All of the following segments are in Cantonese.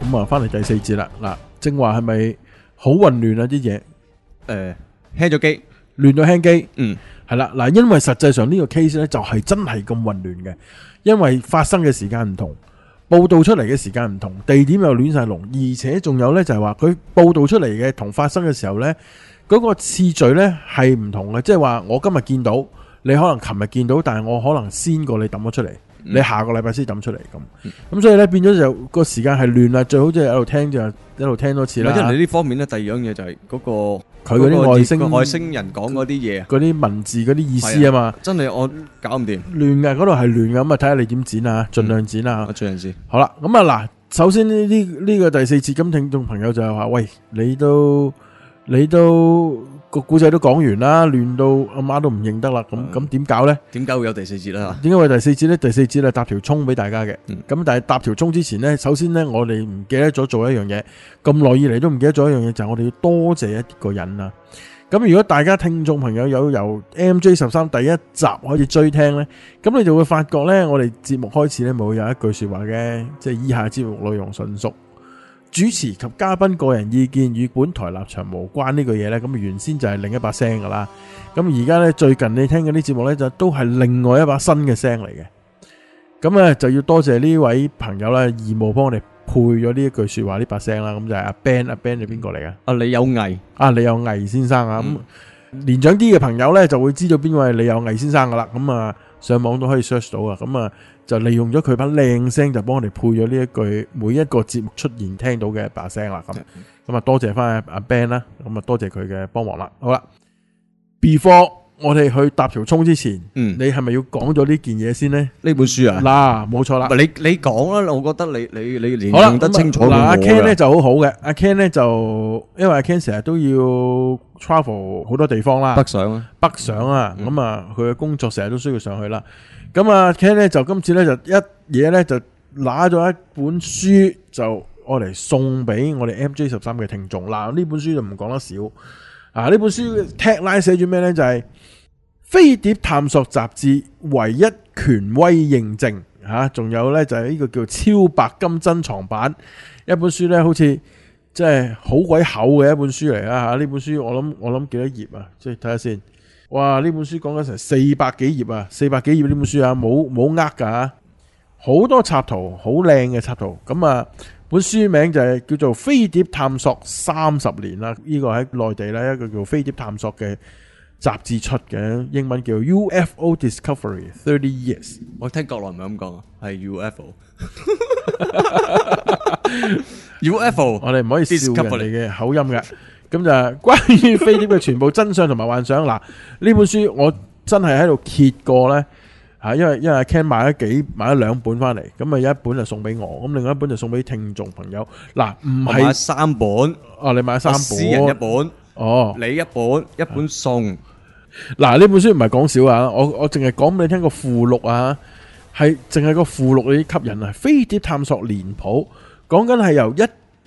咁啊，翻嚟第四節啦。嗱，正話係咪好混亂啊啲嘢？ 輕咗機， 亂到輕機。 嗯， 係啦。嗱，因為實際上呢個 case 咧就係真係咁混亂嘅，因為發生嘅時間唔同，報道出嚟嘅時間唔同，地點又亂晒龍，而且仲有呢，就係話佢報道出嚟嘅同發生嘅時候呢，嗰個次序呢係唔同嘅，即係話我今日見到，你可能琴日見到，但係我可能先過你抌咗出嚟。你下個禮拜先抌出嚟咁，所以咧變咗就個時間係亂啦。最好即係喺度聽就一路聽多次啦。 因為你呢方面咧，第二樣嘢就係嗰個佢嗰啲外星人講嗰啲嘢， 嗰啲文字嗰啲意思啊嘛， 真係我搞唔掂， 亂嘅嗰度係亂嘅，咁啊睇下你點剪啊，盡量剪啊。 我盡量剪。好啦，咁啊嗱，首先呢個第四節咁，聽眾朋友就係話，喂，你都個故仔都講完啦，亂到阿媽都唔認得啦，咁點搞呢？ 點解會有第四節啦？ 點解會第四節呢？第四節係搭條蔥俾大家嘅，咁但係搭條蔥之前呢，首先呢，我哋唔記得咗做一樣嘢，咁耐以嚟都唔記得咗一樣嘢，就係我哋要多謝一個人啊！咁如果大家聽眾朋友有由 MJ13 第一集開始追聽呢，咁你就會發覺呢，我哋節目開始呢，冇有一句說話嘅，即係以下節目內容純屬主持及嘉賓個人意見，與本台立場無關呢句嘢呢，咁原先就係另一把聲噶啦。咁而家呢，最近你聽嘅啲節目呢，就都係另外一把新嘅聲嚟嘅。咁啊就要多謝呢位朋友啦，義務幫我哋配咗呢一句說話呢把聲啦。咁就係阿 Ben，阿 Ben 係邊個嚟嘅？ 阿李有毅， 李有毅先生啊。咁年長啲嘅朋友呢，就會知道邊位李有毅先生噶啦。咁啊上網都可以 search 到啊。咁啊就利用咗佢把靚聲，就幫我哋配咗呢一句每一個節目出現聽到嘅把聲啦。咁啊多謝翻阿 Ben 啦，咁啊多謝佢嘅幫忙啦。好啦 ，before 我哋去搭條蔥之前，你係咪要講咗呢件嘢先呢？ 呢本書啊， 嗱，冇錯啦。 你講啦，我覺得你連用得清楚過我㗎。 阿 Ken 咧就好好嘅，阿 Ken 咧就因為阿 Ken 成日都要 travel 好多地方啦， 北上啊， 咁啊佢嘅工作成日都需要上去啦。咁啊 Ken 咧就今次咧就一嘢咧就拿咗一本書，就我嚟送俾我哋 MJ13 嘅聽眾。嗱，呢本書就唔講得少啊！呢本書 tagline 寫住咩咧？就係飛碟探索雜誌唯一權威認證吓，仲有咧就係呢個叫超白金珍藏版一本書咧，好似即係好鬼厚嘅一本書嚟啦吓！呢本書我諗幾多頁啊？即係睇下先。哇！呢本書講緊成400幾頁啊，400幾頁呢本書啊，冇呃噶吓，好多插圖，好靚嘅插圖。咁啊，本書名就係叫做《飛碟探索30年》啦。呢個喺內地咧一個叫飛碟探索嘅雜誌出嘅，英文叫 UFO Discovery 30 Years。 我聽國內唔係咁講啊，係 UFO。 我哋唔可以笑人哋嘅口音嘅。咁就係關於飛碟嘅全部真相同埋幻想。嗱，呢本書我真係喺度揭過呢，因為阿 Ken 買咗2本翻嚟，咁啊有一本就送俾我，咁另外一本就送俾聽眾朋友。嗱，唔係買3本， 你買3本， 私人1本，你一本送。 嗱，呢本書唔係講少啊，我淨係講俾你聽個附錄啊，係淨係個附錄你吸引啊。飛碟探索年譜講緊係由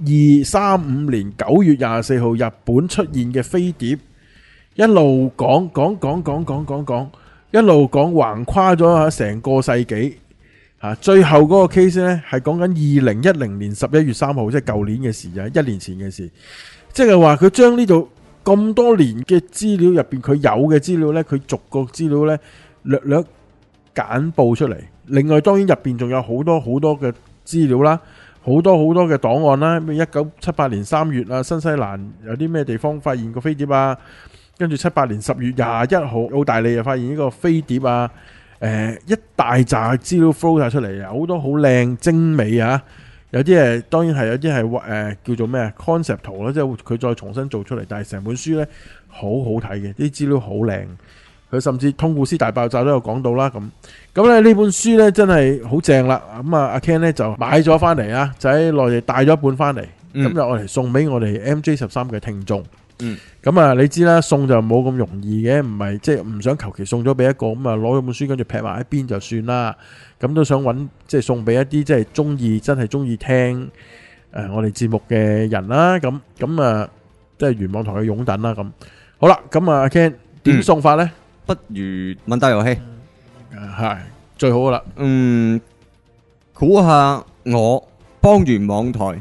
1235年9月24號日本出現嘅飛碟，一路講，一路講橫跨咗成個世紀，最後嗰個 case 呢係講緊2010年11月3號，即係舊年嘅事啊，1年前嘅事。即係話佢將呢度咁多年嘅資料入邊，佢有嘅資料呢，佢逐個資料呢略略簡報出嚟。另外當然入邊仲有好多嘅資料啦。好多嘅檔案啦，咩1978年3月啊，新西蘭有啲咩地方發現個飛碟啊，跟住78年10月21號澳大利亞發現呢個飛碟啊，一大扎資料 flow 晒出嚟，好多好靚精美啊，有啲當然係有啲係叫做咩啊 concept 圖啦，即係佢再重新做出嚟，但係成本書呢好好睇嘅，啲資料好靚。佢甚至通故事大爆炸都有講到啦，咁咧呢本書咧真係好正啦。咁阿 Ken 咧就買咗翻嚟啊，就喺內地帶咗一本翻嚟，咁就我嚟送俾我哋 MJ13 嘅聽眾。咁啊你知啦，送就冇咁容易嘅，唔係即係唔想求其送咗俾一個咁啊攞咗本書跟住劈埋一邊就算啦。咁都想揾即係送俾一啲即係真係中意聽我哋節目嘅人啦。咁啊即係願望同佢擁躉啦。咁好啦，咁啊阿 Ken 點送法咧？ 不如問答遊戲， 係最好噶啦。 估下我幫完網台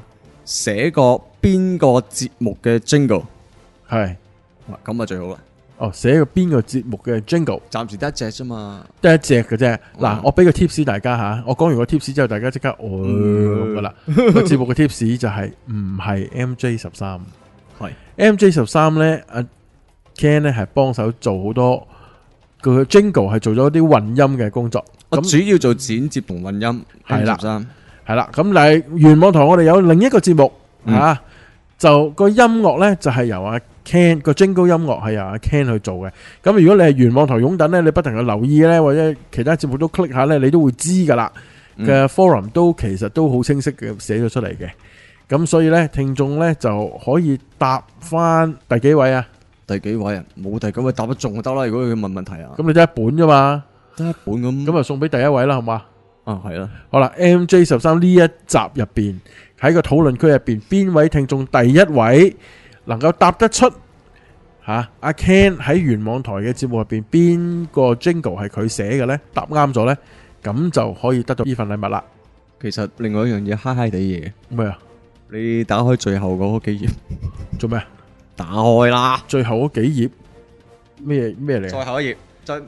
寫過邊個節目嘅 jingle， 係咁啊最好啦。 寫個邊個節目嘅 jingle， 暫時得一隻啫嘛， 得一隻嘅啫。嗱，我俾個 tips 大家吓，我講完個 tips 之後，大家即刻咁噶啦。個節目嘅 tips 就係唔係 MJ13， 係 MJ13咧，阿 Ken 咧係幫手做好多，佢嘅 jingle 係做咗啲混音嘅工作。 我主要做剪接同混音， 係啦 13 係啦。咁但係元網台我哋有另一個節目吓，就個音樂咧就係由阿 Ken 個 jingle 音樂係由阿 Ken 去做嘅。咁如果你係元網台擁躉咧，你不停去留意咧，或者其他節目都 click 下咧，你都會知噶啦。嘅 forum 都其實都好清晰嘅寫咗出嚟嘅。咁所以咧，聽眾咧就可以答翻第幾位啊？ 第幾位啊？冇第幾位答得中就得啦。如果佢問問題啊， 咁你得一本啫嘛， 得一本咁， 咁就送俾第一位啦，好嘛？ 係啦。 好啦，MJ13呢一集入邊喺個討論區入邊，邊位聽眾第一位能夠答得出阿 Ken 喺元網台嘅節目入邊邊個 jingle 係佢寫嘅呢？答啱咗呢，咁就可以得到呢份禮物啦。 其實另外一樣嘢嗨嗨地嘢咩啊？ 你打開最後嗰幾頁做咩啊？ 打開啦， 最後嗰幾頁咩嚟？ 最後一頁，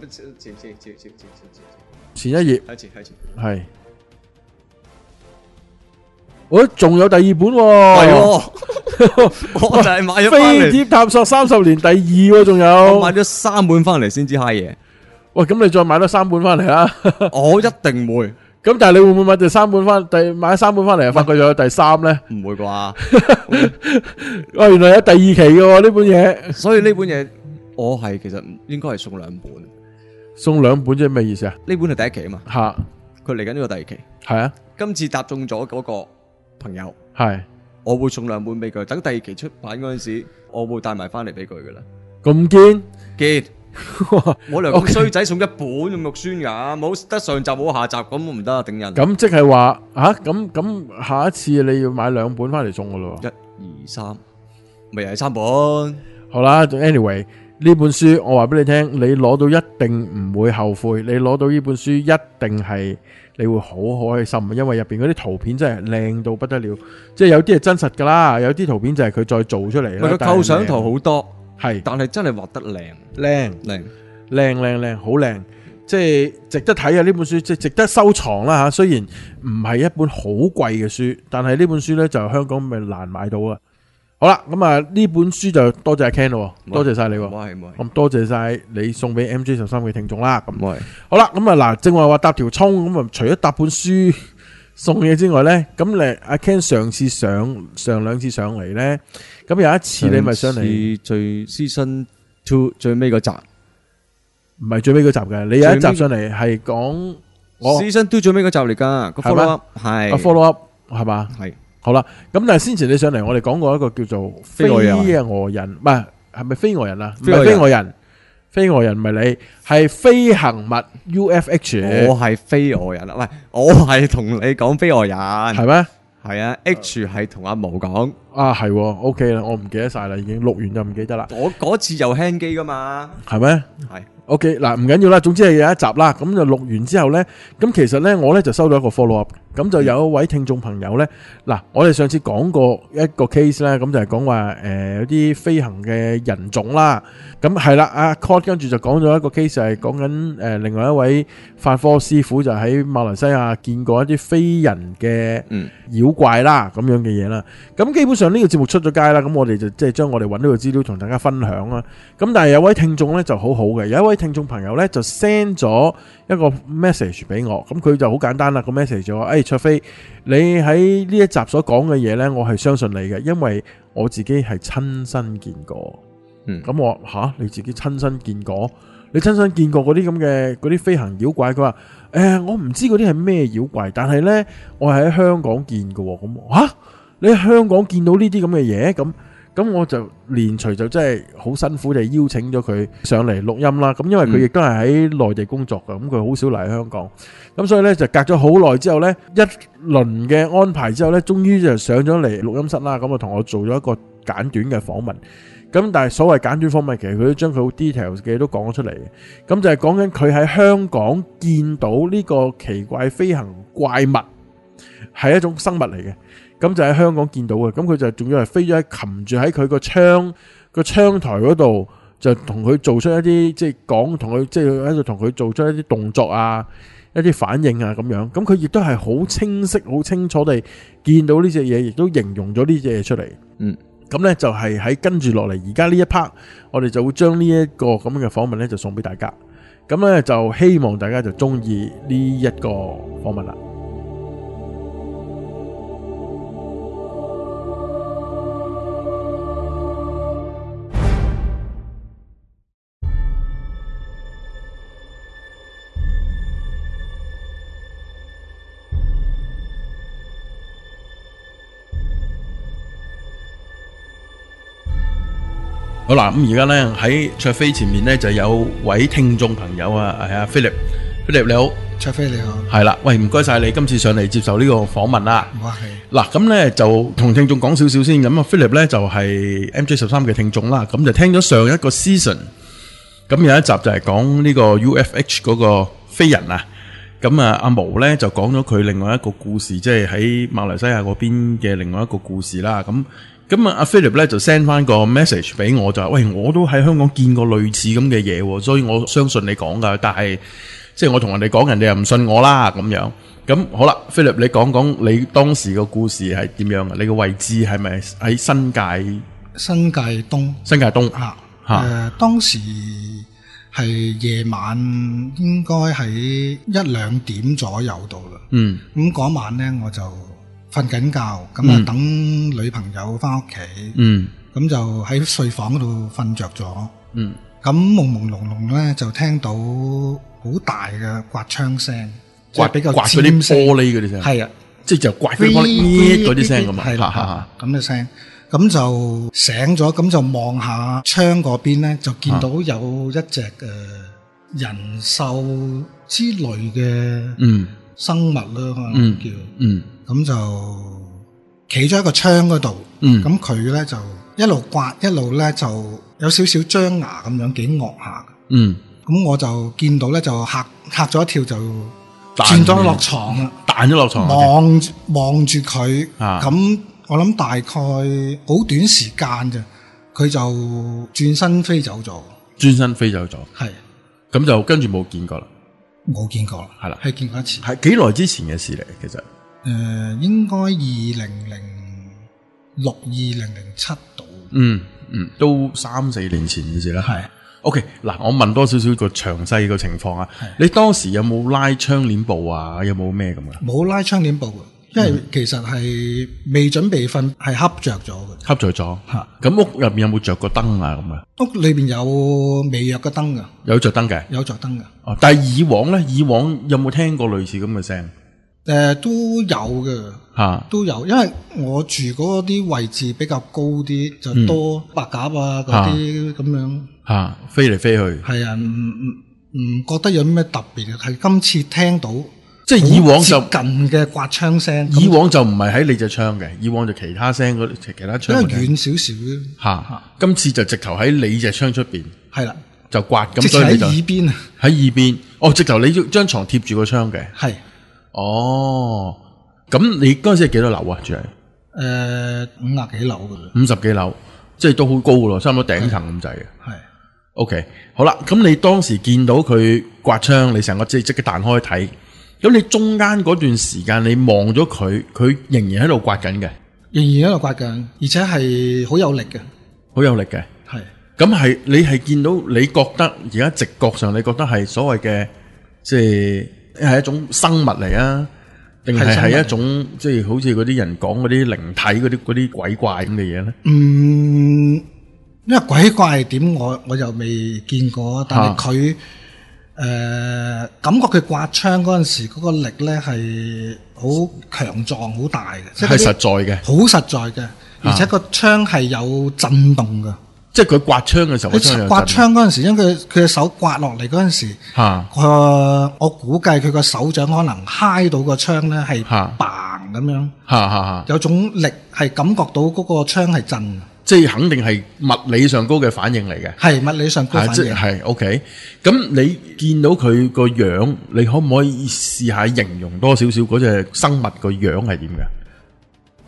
前一頁開始。 係，我仲有第二本喎， 我就係買咗翻嚟， 飛碟探索30年第二喎，仲有我買咗3本翻嚟先知嗨嘢。 喂，咁你再買多3本翻嚟啦。 我一定會。 咁但係你會唔會買第3本翻？買3本翻嚟，發覺仲有第3咧？ 唔會啩？ 原來有第2期嘅喎呢本嘢。 所以呢本嘢我係其實應該係送2本。 送2本即係咩意思啊？ 呢本係第1期啊嘛。 吓， 佢嚟緊呢個第2期。 係啊。 今次答中咗嗰個朋友， 係， 我會送2本俾佢。等第2期出版嗰陣時，我會帶埋翻嚟俾佢噶啦。 咁堅？ 堅。我嚟個衰仔送1本咁肉酸噶，冇得上集冇下集咁唔得啊，頂人。 咁即係話咁下一次你要買2本翻嚟送噶咯 ？1、2、3，咪又係3本。 好啦 ，anyway 呢本書我話俾你聽，你攞到一定唔會後悔，你攞到呢本書一定係你會好開心，因為入邊嗰啲圖片真係靚到不得了，即係有啲係真實噶啦，有啲圖片就係佢再做出嚟啦。 佢構想圖好多。 係， 但係真係畫得靚， 好靚，即係值得睇啊！呢本書即係值得收藏啦吓。雖然唔係一本好貴嘅書，但係呢本書呢，就香港咪難買到啊。好啦，咁啊呢本書就多謝阿 Ken 咯，多謝晒你。咁多謝晒你送俾 MJ13嘅聽眾啦。咁好啦，咁啊嗱，正話搭條蔥咁啊，除咗搭本書送嘢之外呢，咁你阿 Ken 上2次上嚟呢，咁有一次你咪上嚟最 Season 2最尾嗰集， 唔係最尾嗰集嘅，你有一集上嚟係講 Season 2最尾嗰集嚟噶，個 follow up 係 follow up 係嘛？ 係好啦，咁但係先前你上嚟，我哋講過一個叫做飛蛾人，唔係咪飛蛾人啊？唔係飛蛾人。飛蛾人唔係你，係飛行物 UFH。 我係飛蛾人啦，喂，我係同你講飛蛾人， 係咩？ 係啊 ，H 係同阿毛講。 啊，係 ，OK 啦，我唔記得晒啦，已經錄完就唔記得啦。 我嗰次又輕機噶嘛， 係咩？ 係。 OK，嗱唔緊要啦，總之係有一集啦，咁就錄完之後呢，咁其實呢，我呢就收到一個 follow up，咁就有一位聽眾朋友呢，嗱，我哋上次講過一個 case 呢，咁就係講話有啲飛行嘅人種啦，咁係啦，阿 Cod 跟住就講咗一個 case 係講緊另外一位法科師傅就喺馬來西亞見過一啲飛人嘅妖怪啦，咁樣嘅嘢啦，咁基本上呢個節目出咗街啦，咁我哋就即係將我哋揾到嘅資料同大家分享啦，咁但係有位聽眾呢就好好嘅，有一位聽眾朋友呢就 send 咗一個 message 俾我，咁佢就好簡單啦，個 message 就話：卓飛，你喺呢一集所講嘅嘢呢，我係相信你嘅，因為我自己係親身見過。咁我話你自己親身見過？你親身見過嗰啲咁嘅嗰啲飛行妖怪？佢話：我唔知嗰啲係咩妖怪，但係呢，我係喺香港見嘅。咁你喺香港見到呢啲咁嘅嘢？咁我就連隨就真係好辛苦地邀請咗佢上嚟錄音啦。咁因為佢亦都係喺內地工作嘅，咁佢好少嚟香港。咁所以呢，就隔咗好耐之後呢，一輪嘅安排之後呢，終於就上咗嚟錄音室啦。咁啊同我做咗一個簡短嘅訪問。咁但係所謂簡短訪問，其實佢都將佢好 details 嘅嘢都講咗出嚟嘅。咁就係講緊佢喺香港見到呢個奇怪飛行怪物係一種生物嚟嘅。 咁就喺香港見到嘅。咁佢就仲要係飛咗喺擒住喺佢個窗台嗰度，就同佢做出一啲即係講同佢即係喺度同佢做出一啲動作啊，一啲反應啊咁樣。咁佢亦都係好清晰、好清楚地見到呢隻嘢，亦都形容咗呢隻嘢出嚟。咁呢就係喺跟住落嚟，而家呢一 part，我哋就會將呢一個咁樣嘅訪問呢就送俾大家。咁呢就希望大家就中意呢一個訪問啦。好啦，咁而家咧喺卓飛前面咧就有位聽眾朋友啊，係啊 Philip 你好， 卓飛你好， 係啦，喂，唔該晒你今次上嚟接受呢個訪問啦。 唔客氣。 嗱，咁咧就同聽眾講少少先，咁啊 Philip 咧就係 MJ13嘅聽眾啦，咁就聽咗上一個 season，咁有一集就係講呢個 UFH 嗰個飛人啊，咁啊阿毛咧就講咗佢另外一個故事，即係喺馬來西亞嗰邊嘅另外一個故事啦，咁啊，阿 Philip 咧就 send 翻個 message 俾我，就話喂，我都喺香港見過類似咁嘅嘢，所以我相信你講噶。但係即係我同人哋講，人哋又唔信我啦咁樣。咁好啦 ，Philip 你講講你當時個故事係點樣啊？你個位置係咪喺新界？ 新界東。新界東嚇。當時係夜晚，應該喺1-2點左右到啦。咁嗰晚咧我就瞓緊覺，咁啊等女朋友翻屋企，咁就喺睡房嗰度瞓着咗。咁朦朦朧朧咧就聽到好大嘅刮窗聲，即係比較刮嗰啲玻璃嗰啲聲。係啊，即係就刮嗰啲玻璃嗰啲聲咁啊。係啦， 咁嘅聲，咁就醒咗，咁就望下窗嗰邊咧，就見到有一隻人獸之類嘅生物啦，可能叫。咁就企咗喺個窗嗰度，咁佢咧就一路刮一路咧就有少少張牙咁樣，幾惡下。咁我就見到咧就嚇咗一跳，就轉咗落床啦， 彈咗落床， 望住佢。咁我諗大概好短時間啫，佢就轉身飛走咗。係， 咁就跟住冇見過啦。 冇見過啦，係啦，係見過一次。 係幾耐之前嘅事嚟？其實應該2006、2007度。 都3-4年前嘅事啦。 係。 OK， 嗱，我問多少少個詳細個情況啊。你當時有冇拉窗簾布啊？有冇咩咁啊？ 冇拉窗簾布嘅，因為其實係未準備瞓，係瞌着咗嘅。 瞌着咗。嚇。咁屋入邊有冇着過燈啊？咁啊？ 屋裏邊有微弱嘅燈㗎。 有着燈嘅。 有着燈㗎。哦， 但係以往咧，有冇聽過類似咁嘅聲？ 都有嘅，都有，因為我住嗰啲位置比較高啲，就多白鴿啊嗰啲咁樣， 飛嚟飛去。係啊， 唔覺得有咩特別嘅，係今次聽到， 即係以往就近嘅刮窗聲。 以往就唔係喺你隻窗嘅，以往就其他聲嗰啲其他窗。 因為遠少少。 今次就直頭喺你隻窗出邊。係啦，就刮咁，所以你就喺耳邊啊。 喺耳邊，哦，直頭你張床貼住個窗嘅。係。哦，咁你嗰陣時係幾多樓啊？住係 50幾樓嘅啦 ，50幾樓，即係都好高嘅咯，差唔多頂層咁滯嘅。係 ，OK， 好啦，咁你當時見到佢刮窗，你成個即刻彈開睇，咁你中間嗰段時間你望咗佢仍然喺度刮緊嘅， 仍然喺度刮緊，而且係好有力嘅， 好有力嘅。係，咁係你係見到，你覺得而家直覺上你覺得係所謂嘅，即係一種生物嚟啊，定係一種即係好似嗰啲人講嗰啲靈體嗰啲鬼怪咁嘅嘢咧？ 因為鬼怪係點我又未見過，但係佢感覺佢刮窗嗰陣時嗰個力咧係好強壯、好大嘅，即係實在嘅，好實在嘅，而且個窗係有震動嘅。 即係佢刮窗嘅時候， 佢刮窗嗰陣時，因為佢嘅手刮落嚟嗰陣時，我估計佢個手掌可能揩到個窗咧係嘭咁樣，有種力係感覺到嗰個窗係震， 即係肯定係物理上高嘅反應嚟嘅， 係物理上高反應。 係 OK。咁你見到佢個樣，你可唔可以試下形容多少少嗰隻生物個樣係點嘅？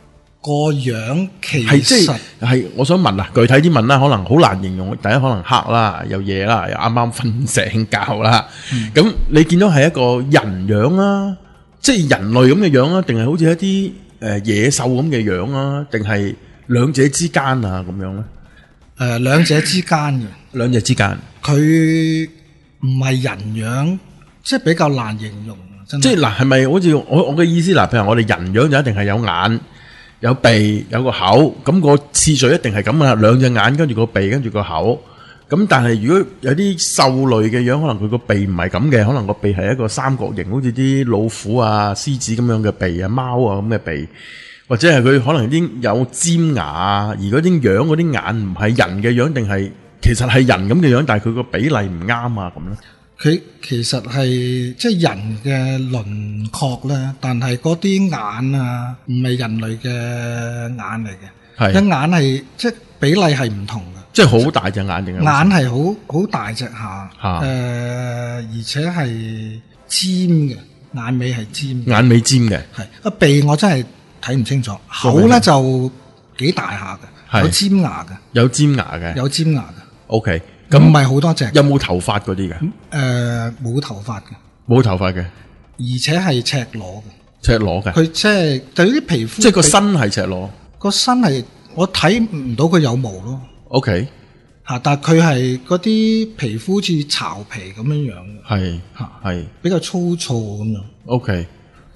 個樣其係即實係我想問啊，具體啲問啦，可能好難形容。第一可能黑啦，有嘢啦，又啱啱瞓醒覺啦。咁、你見到係一個人樣啊，即係人類咁嘅樣啊，定係好似一啲野獸咁嘅樣啊，定係兩者之間啊咁樣咧？ 兩者之間嘅， 兩者之間， 佢唔係人樣，即係比較難形容。真係即係嗱，係咪好似我嘅意思嗱？譬如我哋人樣就一定係有眼、有鼻、有個口，咁個次序一定係咁啊，兩隻眼跟住個鼻跟住個口。咁但係如果有啲獸類嘅樣，可能佢個鼻唔係咁嘅，可能個鼻係一個三角形，好似啲老虎啊、獅子咁樣嘅鼻啊、貓啊咁嘅鼻，或者係佢可能已經有尖牙啊，而嗰啲樣嗰啲眼唔係人嘅樣，定係其實係人咁嘅樣，但係佢個比例唔啱啊咁咧。 佢其實係即係人嘅輪廓咧，但係嗰啲眼啊，唔係人類嘅眼嚟嘅。 係一眼係即係比例係唔同嘅， 即係好大隻眼定係眼係好大隻下，而且係尖嘅，眼尾係尖嘅， 眼尾尖嘅。 係個鼻我真係睇唔清楚，口咧就幾大下嘅，有尖牙嘅， 有尖牙嘅， 有尖牙嘅。 OK。 咁唔係好多隻， 有冇頭髮嗰啲嘅？ 冇頭髮嘅， 冇頭髮嘅， 而且係赤裸嘅。 赤裸嘅， 佢即係對啲皮膚， 即係個身係赤裸。 個身係我睇唔到佢有毛咯。 OK， 但係佢係嗰啲皮膚好似巢皮咁樣樣嘅， 係係比較粗糙咁樣。 OK，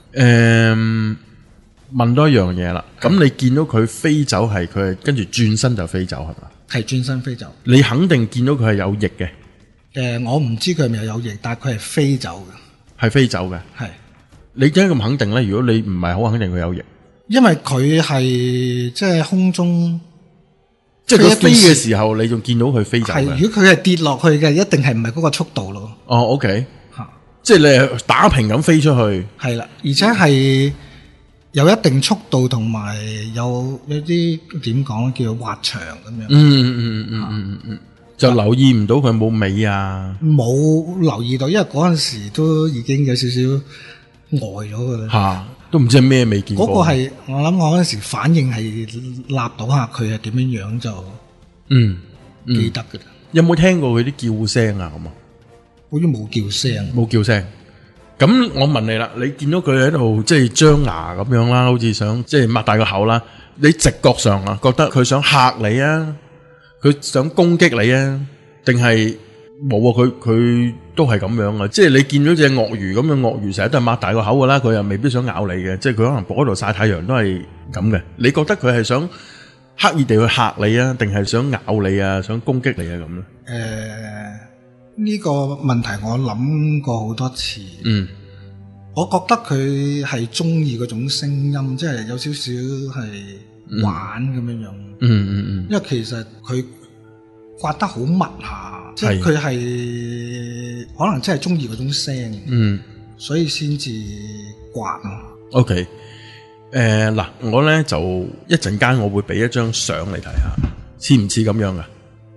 問多一樣嘢啦。咁你見到佢飛走係佢跟住轉身就飛走係嘛？係轉身飛走。 你肯定見到佢係有翼嘅。 我唔知佢係咪有翼，但係佢係飛走嘅。 係飛走嘅。係。你點解咁肯定咧？如果你唔係好肯定佢有翼，因為佢係即係空中，即係佢飛嘅時候，你仲見到佢飛走嘅。 如果佢係跌落去嘅，一定係唔係嗰個速度咯。 哦，OK，即係你係打平咁飛出去。係啦， 而且係有一定速度，同埋有啲點講叫滑翔咁樣。 就留意唔到佢冇尾啊？ 冇留意到，因為嗰陣時都已經有少少呆咗噶啦。 都唔知係咩未見過。 嗰個係我諗我嗰陣時反應係立到下佢係點樣樣就記得噶啦。 有冇聽過佢啲叫聲啊？咁啊， 好似冇叫聲， 冇叫聲。咁我問你啦，你見到佢喺度即係張牙咁樣啦，好似想即係擘大個口啦。你直覺上啊，覺得佢想嚇你啊，佢想攻擊你啊，定係冇啊？佢都係咁樣啊！即係你見到隻鱷魚咁樣，鱷魚成日都係擘大個口噶啦，佢又未必想咬你嘅，即係佢可能喺度曬太陽都係咁嘅。你覺得佢係想刻意地去嚇你啊，定係想咬你啊，想攻擊你啊咁咧？ 呢個問題我諗過好多次。我覺得佢係中意嗰種聲音，即係有少少係玩咁樣樣。因為其實佢刮得好密下，即係佢係可能真係中意嗰種聲。所以先至刮啊。 OK，嗱，我咧就一陣間我會俾一張相嚟睇下，似唔似咁樣噶？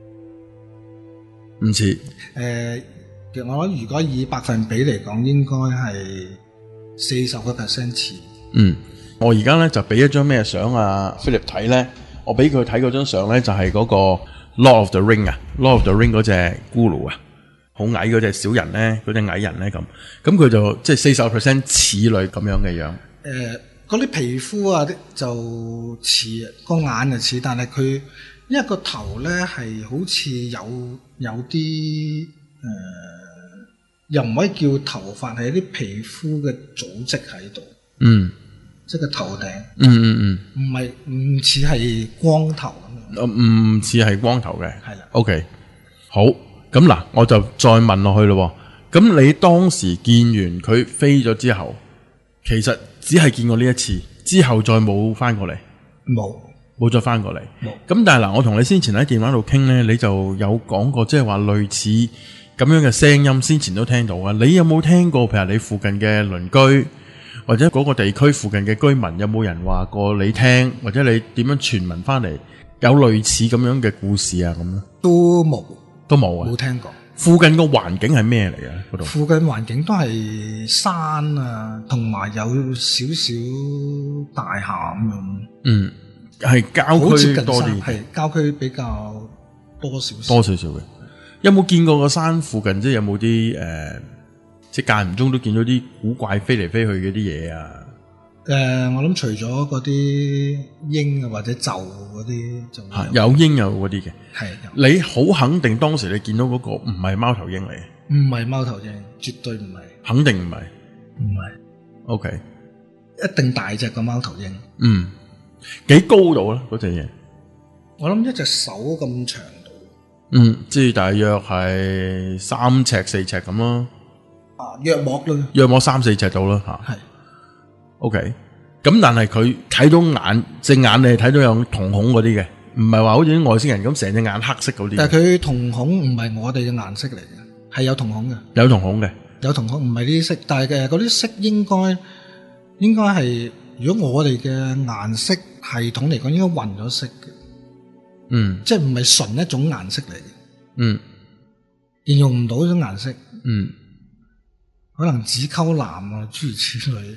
唔似。 其實我諗如果以百分比嚟講，應該係40% 似。 我而家咧就俾一張咩相啊 Philip 睇咧，我俾佢睇嗰張相咧就係嗰個 Lord of the Ring 啊 ，Lord of the Ring 嗰隻咕嚕啊，好矮嗰隻小人咧，嗰隻矮人咧咁佢就即係40% 似類咁樣嘅樣。 嗰啲皮膚啊就似，個眼就似，但係佢因為個頭咧係好似有啲又唔可以叫頭髮，係一啲皮膚嘅組織喺度。即係個頭頂。唔似係光頭咁樣。 唔似係光頭嘅。係啦。OK， 好，咁嗱，我就再問落去咯。咁你當時見完佢飛咗之後，其實只係見過呢一次，之後再冇翻過嚟。冇再翻過嚟。咁但係嗱，我同你先前喺電話度傾咧，你就有講過，即係話類似咁樣嘅聲音，先前都聽到啊。你有冇聽過？譬如你附近嘅鄰居，或者嗰個地區附近嘅居民，有冇人話過你聽，或者你點樣傳聞翻嚟有類似咁樣嘅故事啊？咁咧都冇啊，冇聽過。 附近個環境係咩嚟啊？嗰度附近環境都係山啊，同埋有少少大廈咁樣。 係郊好接區多啲， 近山，係郊區比較多少少。 多少少嘅。有冇見過個山附近，即係有冇啲即係間唔中都見到啲古怪飛嚟飛去嘅啲嘢啊？ 我諗除咗嗰啲鷹啊或者鷲嗰啲就會有鷹有嗰啲嘅。 係有你好肯定當時你見到嗰個唔係貓頭鷹嚟嘅？ 唔係貓頭鷹，絕對唔係， 肯定唔係。 唔係， OK， 一定大隻過貓頭鷹。 幾高度咧嗰隻嘢？ 我諗一隻手咁長度。 即係大約係3尺4尺咁咯。 約莫咯， 約莫3、4尺到啦吓。 係 OK， 咁但係佢睇到眼隻眼，你係睇到有瞳孔嗰啲嘅，唔係話好似啲外星人咁成隻眼黑色嗰啲。 但係佢瞳孔唔係我哋嘅顏色嚟嘅，係有瞳孔嘅。 有瞳孔嘅， 有瞳孔唔係呢啲色，但係嘅嗰啲色應該係，如果我哋嘅顏色系統嚟講，應該混咗色嘅。即係唔係純一種顏色嚟嘅。形容唔到嗰種顏色。可能紫溝藍啊，諸如此類。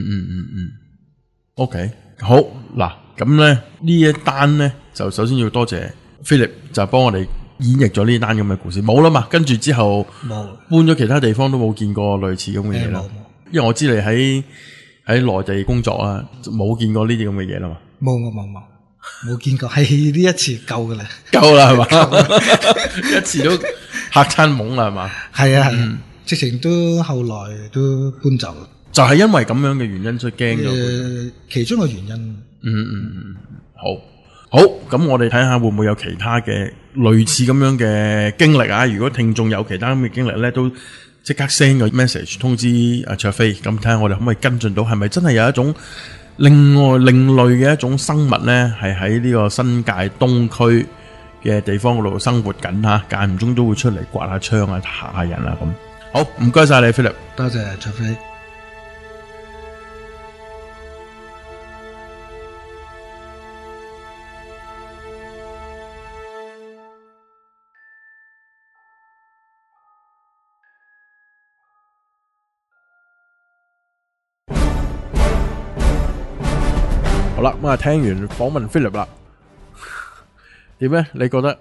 OK， 好嗱，咁咧呢一單咧就首先要多謝 Philip 就幫我哋演繹咗呢單咁嘅故事，冇啦嘛，跟住之後冇搬咗其他地方都冇見過類似咁嘅嘢啦。因為我知你喺內地工作啊，冇見過呢啲咁嘅嘢啦嘛。冇見過，係呢一次夠噶啦， 夠啦係嘛，一次都嚇餐懵啦係嘛。係啊，直情都後來都搬走。 就係因為咁樣嘅原因，所以驚咗。 其中嘅原因。 好，咁我哋睇下會唔會有其他嘅類似咁樣嘅經歷啊？如果聽眾有其他咁嘅經歷咧，都即刻 send 個 message 通知阿卓飛，咁睇下我哋可唔可以跟進到，係咪真係有一種另類嘅一種生物咧，係喺呢個新界東區嘅地方嗰度生活緊吓，間唔中都會出嚟刮下窗啊，嚇下人啊咁。好，唔該晒你 Philip， 多謝卓飛。 好啦，咁啊，聽完訪問 Philip 啦，點咧？你覺得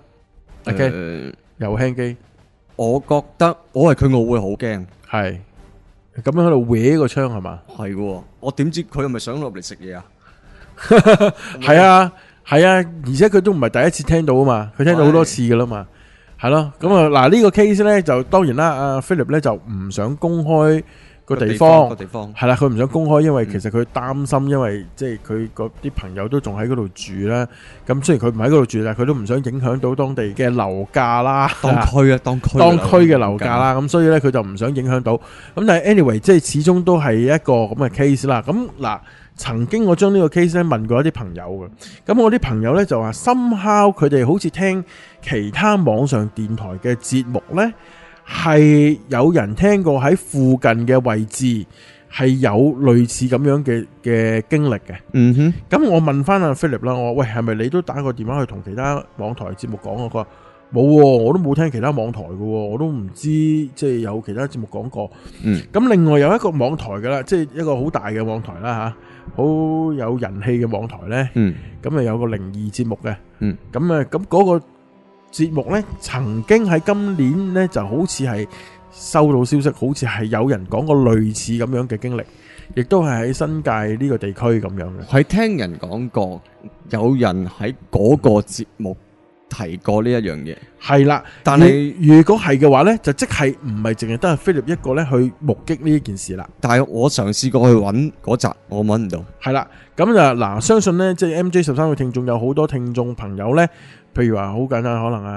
？OK， 又輕機， 我覺得我係佢，我會好驚。 係咁樣喺度搲個槍係嘛？ 係嘅，我點知佢係咪想落嚟食嘢啊？ 係啊，係啊，而且佢都唔係第一次聽到啊嘛，佢聽到好多次噶啦嘛，係咯。咁啊，嗱呢個 case 咧就當然啦，阿 Philip 咧就唔想公開個地方係啦，佢唔想公開，因為其實佢擔心，因為即係佢嗰啲朋友都仲喺嗰度住啦。咁雖然佢唔喺嗰度住，但係佢都唔想影響到當地嘅樓價啦，當區嘅樓價啦。咁所以咧，佢就唔想影響到。咁但係 anyway，即係始終都係一個咁嘅 case 啦。咁嗱，曾經我將呢個 case 咧問過一啲朋友嘅，咁我啲朋友咧就話somehow佢哋好似聽其他網上電台嘅節目咧，係有人聽過喺附近嘅位置係有類似咁樣嘅經歷嘅。咁我問翻阿 Philip 啦，我話喂，係咪你都打個電話去同其他網台節目講啊？佢話冇，我都冇聽其他網台嘅，我都唔知即係有其他節目講過。咁另外有一個網台嘅啦，即係一個好大嘅網台啦吓，好有人氣嘅網台咧。咁啊有個靈異節目嘅。咁嗰個節目咧，曾經喺今年咧就好似係收到消息，好似係有人講過類似咁樣嘅經歷，亦都係喺新界呢個地區咁樣嘅。 係聽人講過，有人喺嗰個節目提過呢一樣嘢。係啦， 但係如果係嘅話咧，就即係唔係淨係得係 Philip 一個咧去目擊呢一件事啦。 但係我嘗試過去揾嗰集，我揾唔到。 係啦，咁就嗱，相信咧即係 MJ13 嘅聽眾有好多聽眾朋友咧。譬如話好簡單，可能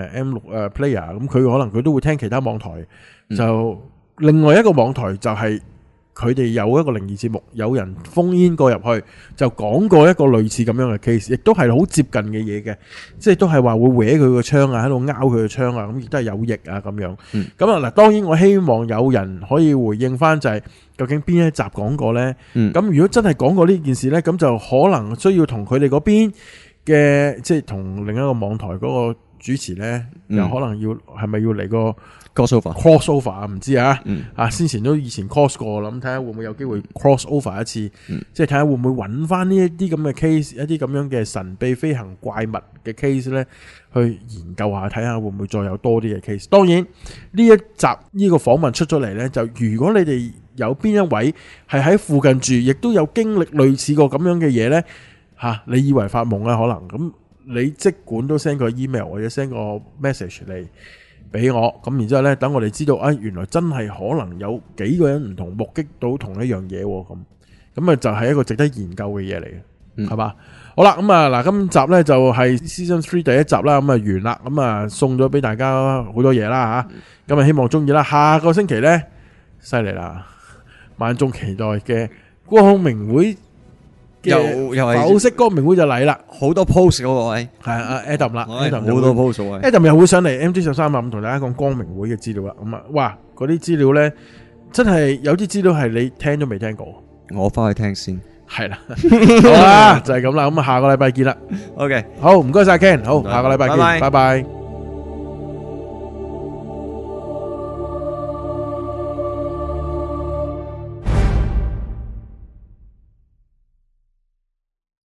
M6 player 咁，佢可能佢都會聽其他網台。就另外一個網台就係佢哋有一個靈異節目，有人烽煙過入去，就講過一個類似咁樣嘅 case， 亦都係好接近嘅嘢嘅，即係都係話會搲佢個槍啊，喺度拗佢個槍啊，咁亦都係有翼啊咁樣。咁啊嗱，當然我希望有人可以回應翻，就係究竟邊一集講過呢？咁如果真係講過呢件事呢，咁就可能需要同佢哋嗰邊嘅即係同另一個網台嗰個主持咧，有可能係咪要嚟個 crossover 唔知啊，先前都以前 cross 過，諗睇下會唔會有機會 cross over 一次，即係睇下會唔會揾翻呢一啲咁嘅 case， 一啲咁樣嘅神秘飛行怪物嘅 case 咧，去研究下睇下會唔會再有多啲嘅 case。當然呢一集呢個訪問出咗嚟咧，就如果你哋有邊一位係喺附近住，亦都有經歷類似過咁樣嘅嘢咧，你以為發夢啊可能咁，你即管都 send 個 email 或者 send 個 message 嚟俾我，咁然之後咧，等我哋知道原來真係可能有幾個人唔同目擊到同一樣嘢喎，咁啊就係一個值得研究嘅嘢嚟嘅，係嘛？好啦，咁啊嗱，今集咧就係 Season 3第一集啦，咁啊完啦，咁啊送咗俾大家好多嘢啦嚇，咁啊希望中意啦，下個星期咧犀利啦，萬眾期待嘅光明會。又係否識光明會就嚟啦， 好多 post 嗰個位係阿 Adam 啦，Adam 好多 post 位 ，Adam 又會上嚟 MG13咁同大家講光明會嘅資料啦。咁啊，哇，嗰啲資料咧真係有啲資料係你聽都未聽過， 我翻去聽先。 係啦，好啦，就係咁啦。咁啊，下個禮拜見啦。 OK， 好，唔該晒 Ken，好，下個禮拜見，拜拜。